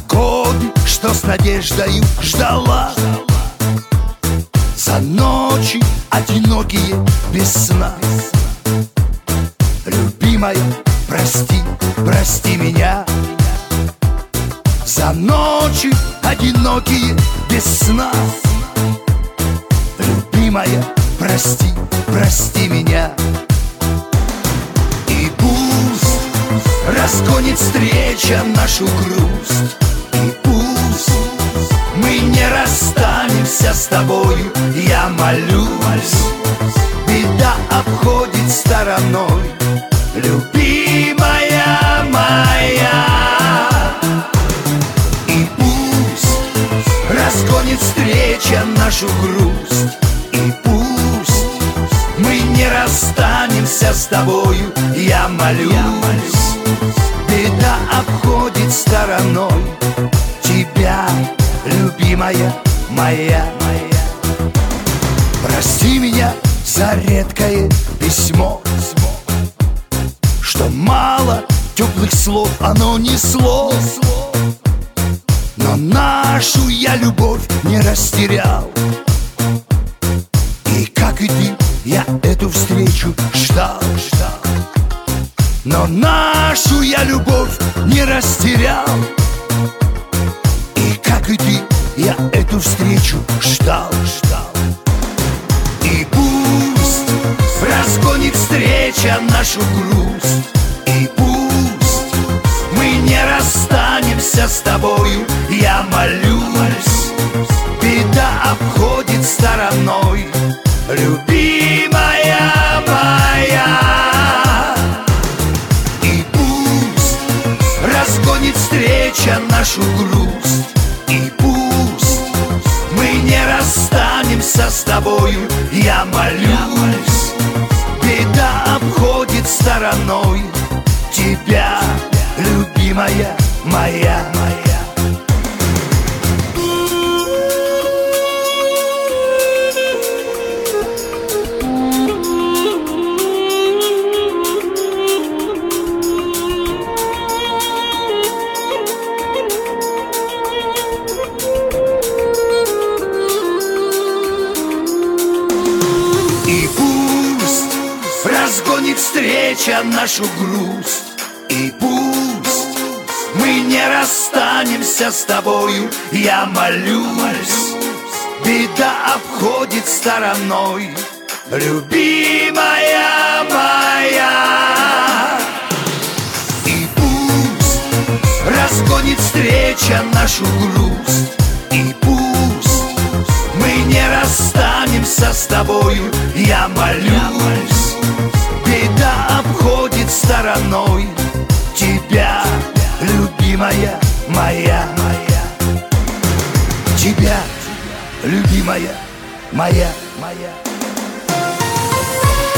скорби, что с надеждою ждала, за ночи одинокие без сна. Любимая, прости, прости меня за ночи одинокие без сна. Любимая, прости, прости меня. И пусть разгонит встреча нашу грусть, и пусть мы не расстанемся с тобою, я молюсь. Беда обходит стороной, любимая моя. И пусть разгонит встреча нашу грусть, и пусть мы не расстанемся с тобою, я молюсь. Беда обходит стороной тебя, любимая моя. Прости меня за редкое письмо, что мало теплых слов оно несло, но нашу я любовь не растерял. И как и ты, я эту встречу ждал, но нашу я любовь не растерял. И как и ты, я эту встречу ждал. И пусть разгонит встреча нашу грусть, и пусть мы не расстанемся с тобою, я молюсь. Беда обходит стороной, любимая моя. И пусть разгонит встреча нашу грусть, и пусть мы не расстанемся с тобою, я молюсь. Беда обходит стороной тебя, любимая моя. И пусть разгонит встреча нашу грусть, и пусть мы не расстанемся с тобою, я молюсь. Беда обходит стороной, любимая моя. И пусть разгонит встреча нашу грусть, и пусть мы не расстанемся с тобою, я молюсь. Беда обходит стороной тебя, любимая моя. Тебя, любимая моя.